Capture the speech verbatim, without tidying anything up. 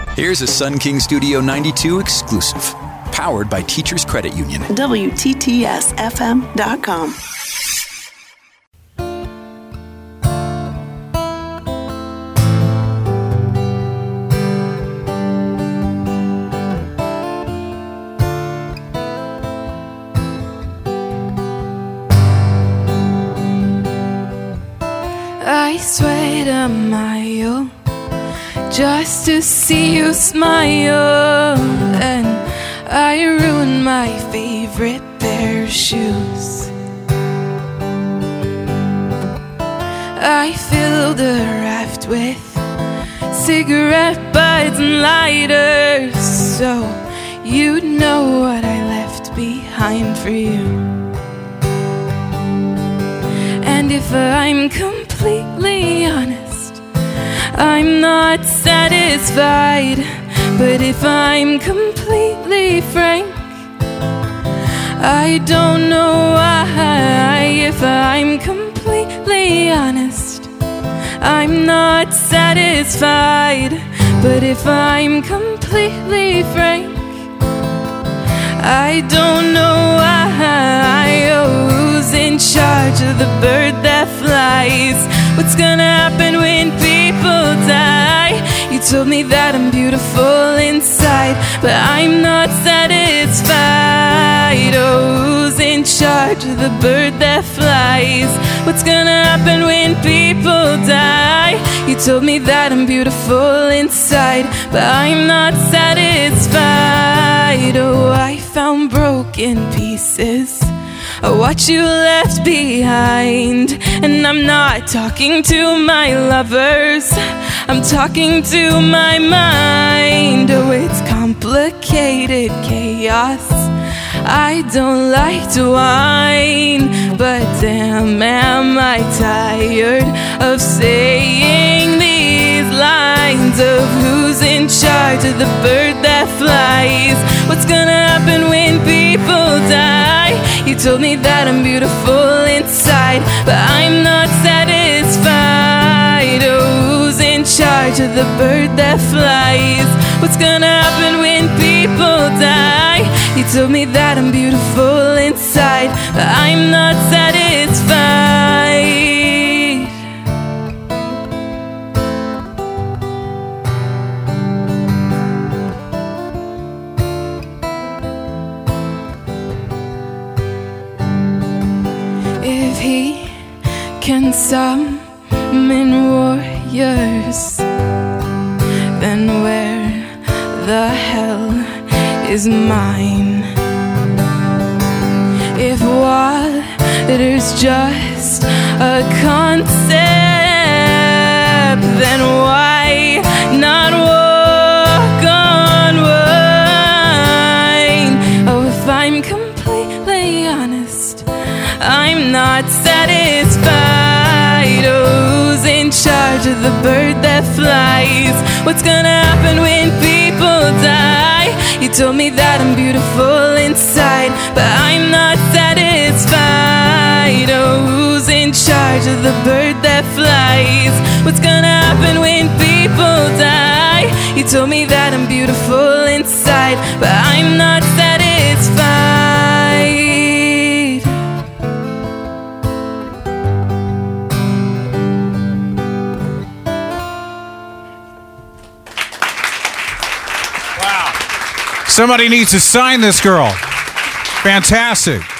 Here's a Sun King Studio ninety-two exclusive, powered by Teachers Credit Union. W T T S F M dot com. I sweat a mile just to see you smile, and I ruined my favorite pair of shoes. I filled a raft with cigarette butts and lighters, so you'd know what I left behind for you. And if I'm completely honest, I'm not satisfied. But if I'm completely frank, I don't know why. If I'm completely honest, I'm not satisfied. But if I'm completely frank, I don't know why. Oh, who's in charge of the bird that flies? What's gonna happen when people die? You told me that I'm beautiful inside, but I'm not satisfied. Oh, who's in charge of the bird that flies? What's gonna happen when people die? You told me that I'm beautiful inside, but I'm not satisfied. Oh, I found broken pieces of what you left behind. And I'm not talking to my lovers, I'm talking to my mind. Oh, it's complicated chaos. I don't like to whine, but damn am I tired of saying these lines of who's in charge of the bird that flies. What's gonna happen when people die? You told me that I'm beautiful inside, but I'm not satisfied. Oh, who's in charge of the bird that flies? What's gonna happen when people die? You told me that I'm beautiful inside, but I'm not satisfied. If he can summon warriors, then where the hell is mine? If water's just a concept, then why not walk on wine? Oh, if I'm completely honest, I'm not satisfied. Oh, who's in charge of the bird that flies? What's gonna happen when people die? You told me that I'm beautiful inside, but I'm not satisfied. Oh, who's in charge of the bird that flies? What's gonna happen when people die? You told me that I'm beautiful inside, but I'm not satisfied. Somebody needs to sign this girl. Fantastic.